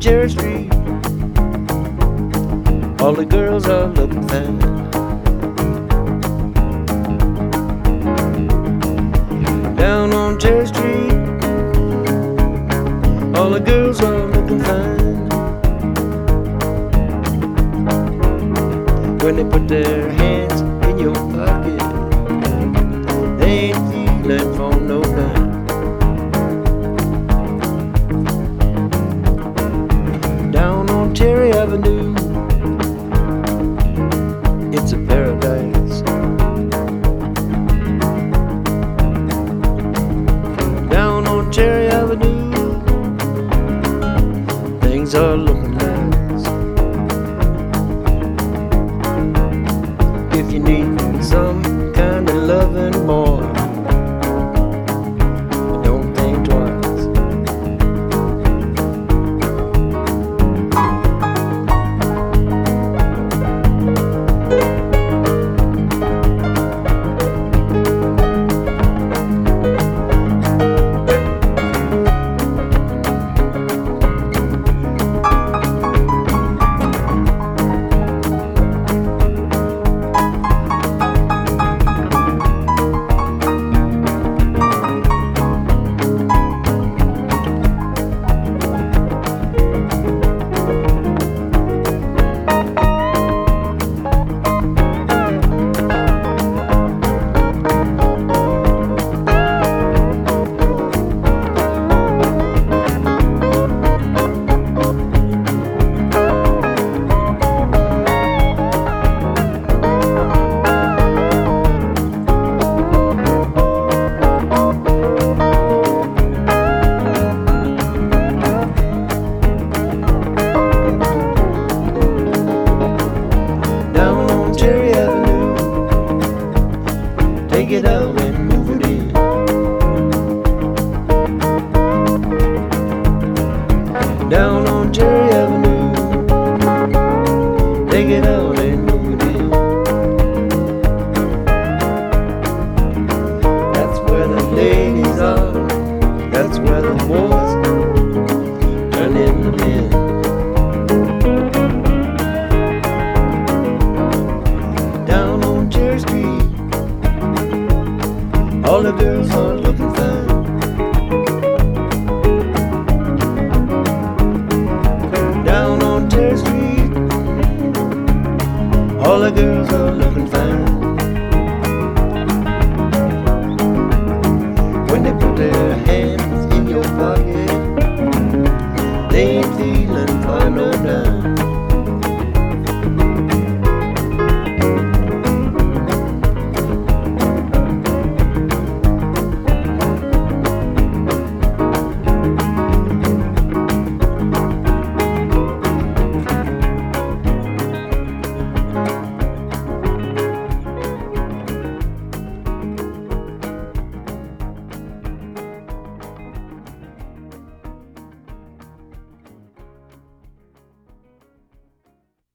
Cherry Street, all the girls are looking fine. Down on Cherry Street, all the girls are looking fine. When they put their hands in your pocket, they ain't feeling for no dime. Down on Cherry Avenue, it's a paradise. Down on Cherry Avenue, things are looking nice. If you need some kind of loving, boy, don't think twice. Take it out and move it in. Down on Cherry Avenue, take it out and move it in. That's where the ladies are, that's where the boys turn into men. Down on Cherry Street, all the girls are looking fine. Down on Cherry Street, all the girls are looking fine.